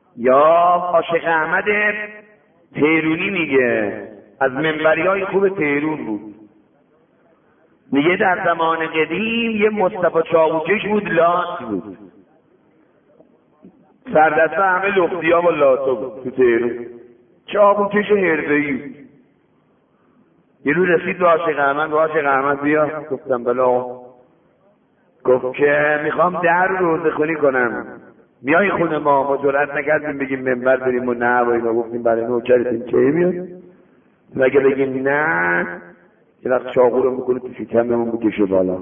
یا عاشق احمد تهرونی میگه از منبریای خوب تهرون بود، میگه در زمان قدیم یه مصطفی چاقوکش بود، لات بود، سردسته همه لختیا با لاتا بود تو تهرون، چاقوکش حرفه‌ای. یه رو رسید به عاشق احمد، عاشق احمد بیا. گفتم بلا. گفت که میخوام در روزه خونی کنم، میای خونه ما جرئت نکردیم بگیم منبر بریم و نه و اینا. گفتیم برای نوکرتیم چه میاد، مگه بگیم نه یه وقت چاقو رو میکنه تو شکممون بکشه بالا.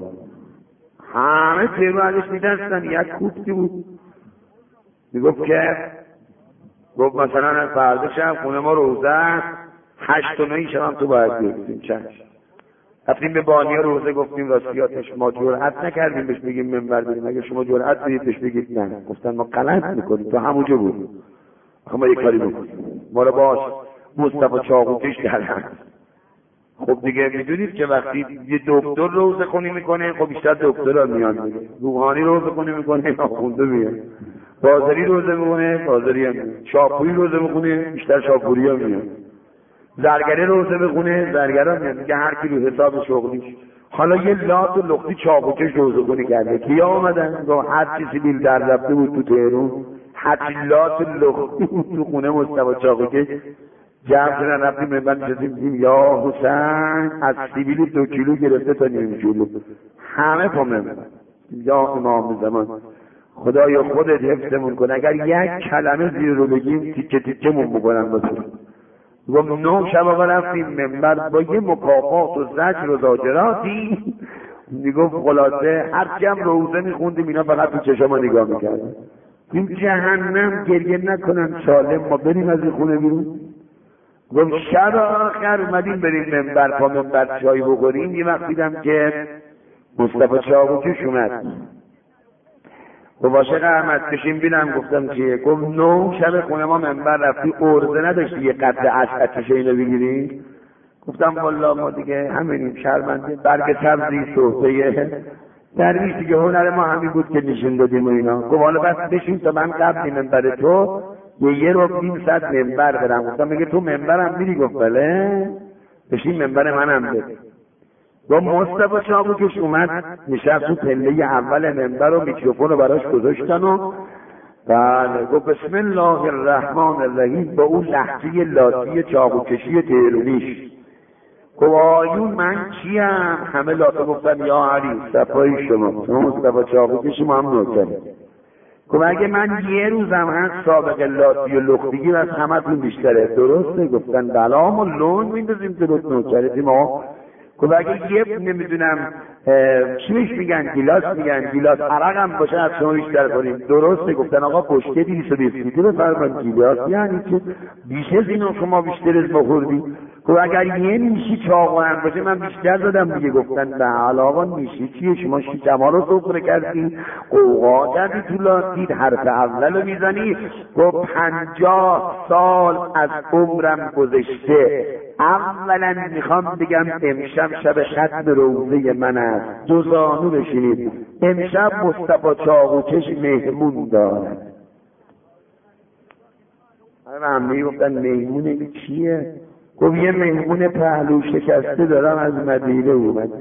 همه تهرون ازش میدستن. یک کوفتی بود میگفت که گفت مثلا فردا شب خونه ما روزه 8 و 9 شب هم تو باید بیاییم. چشم. رفتیم به بانیا روزه گفتیم راستیاتش ما جرئت نکردیم بهش بگیم منبر بریم، اگه شما جرئت بدید بهش بگید نه. گفتن ما غلط میکنیم، تو همونجا بود ما یک کاری بکنیم، ما رو باش مصطفی چاقوکش کردن. خب دیگه میدونید که وقتی یه دکتر روزه خونی میکنه خب بیشتر دکترها میان دیگه، روحانی روزه خونی میکنه آخونده میاد، بازاری روزه میکنه بازاری هم میاد، شاپوری روزه میکنه بیشتر شاپوری ها میاد، زرگری روزه میخونه زرگرا میاد دیگه، هر کی رو حساب شغلیش. حالا یه لات و لختی چاقوکش روزه خونی کرده. کیا آمدن؟ هر چیزی بیل در رفته بود تو تهرون، هر لات و لختی تو خونه مصطفی چاقوکش جمع شدن. رفتیم منبر نشستیم یا حسین از سیبیل 2 کیلو گرفته تا 1.5 کیلو همه پا منبر. یا امام زمان خدایا خودت حفظمون کن، اگر یک کلمه زیر رو بگیم تیکه تیکه مون بکنن بسید. و 9 شب آقا رفتیم منبر با یه مکافات و زجر و زاجراتی. میگفت خلاصه هرچی هم روزه میخوندیم اینا فقط تو چشم نگاه میکردن. این جهنم گریه نکنن سالم ما بریم از این خونه بیرون. گفت شب آخر اومدیم بریم منبر، پا منبر چای بخوریم. یه وقت دیدم که مصطفی چاقوکش اومد. گفت عاشق احمد بشین بینم. گفتم چیه؟ گفت 9 شب خونه ما منبر رفتی ارزه نداشتی یه قطره اشعتش اینو بگیری؟ گفتم والله ما دیگه همینیم شرمنده، برگ سبزی صحبه درویش دیگه، هنر ما همین بود که نشون دادیم و اینا. گفت حالا بس بشین تا من قبل منبر تو یه رو 500 منبر برم. گفتم میگه تو منبرم میری؟ گفت بله بشین منبر منم بده. و مصطفی چاقوکش اومد نشست تو پله اول منبر و میکروفون رو براش گذاشتن و بله گفت بسم الله الرحمن الرحیم با اون لهجه لاتی چاقوکشی تهرونیش. گفت آیون من کیم؟ همه لاتا گفتن یا علی صفای شما مصطفی چاقوکشی ما هم نوکریم. گفت اگه من یه روزم هست سابق لاتی و لختگی از همتون بیشتره. درسته؟ گفتن بلا ما لون میندازیم درست نوکریم ما. گفت اگه یه نمیدونم چی بهش میگن گیلاس میگن گیلاس عرق هم باشه از شما بیشتر کنیم. درسته؟ گفتن آقا پشته 220 لیتر بفرمایید گیلاس یعنی که بیش از اینو شما بیشتر از بخوردی. گفت اگر یه نیشی چاقو هم باشه من بیشتر دادم دیگه. گفتن بله آقا نیشی چیه؟ شما شیشما رو سفره کردی قوقا کردی تو لاستید حرف اول رو میزنی. گفت 50 سال از عمرم گذشته، اولا میخوام بگم امشب شب ختم روزه من است، 2 زانو بشینید. امشب مصطفی چاقوکش مهمون دارد. همه گفتن مهمونه چیه؟ گفت یه مهمون پهلو شکسته دارم از مدینه اومد،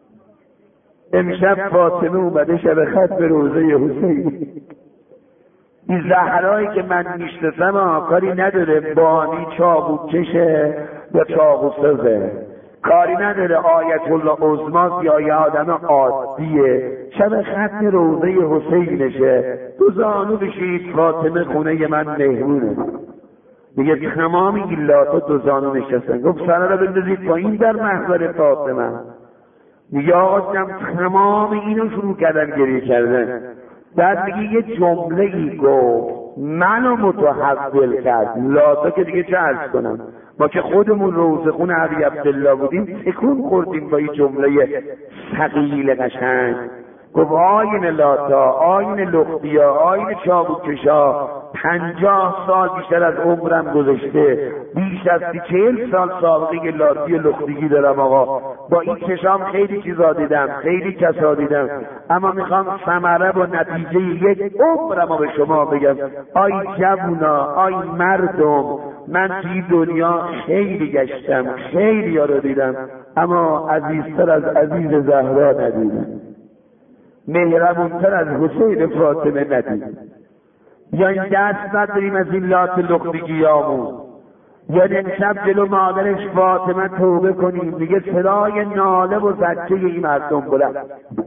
امشب فاطمه اومده شب ختم روزه حسین. این زهرایی که من میشناسم کاری نداره بانی چاقوکشه یا چاقوسازه، کاری نداره آیت الله عظما یا یه آدم عادیه، شب ختم روزه حسینشه، 2 زانو بشید فاطمه خونه من مهمونه. میگه تمام این لاتا 2 زانو نشستن. گفت سر رو بندازید پایین در محضر فاطمه. میگه آقا جم تمام اینو شروع کردن گریه کردن. بعد میگه یه جمله ای گفت منو متحول کرد. لاتا که دیگه چه عرض کنم، ما که خودمون روزه خون علی عبدالله بودیم تکون خوردیم با این جمله ثقیل قشنگ. گفت آین لاتا، آین لختیا، آین چاقوکشا، 50 سال بیشتر از عمرم گذشته، بیش از 40 سال سابقه لاتی و لختگی دارم آقا. با این چشام خیلی چیزا دیدم، خیلی کسا دیدم، اما میخوام ثمره و نتیجه یک عمرم رو به شما بگم. آی جوونا، آی مردم، من توی دنیا خیلی گشتم، خیلی ها رو دیدم، اما عزیزتر از عزیز زهرا ندیدم، مهربونتر از حسین فاطمه ندیدم. یا این دست نداریم از این لات لختگیامون، یا امشب جلو مادرش فاطمه توبه کنیم، دیگه صدای ناله و زجه این مردم بلند.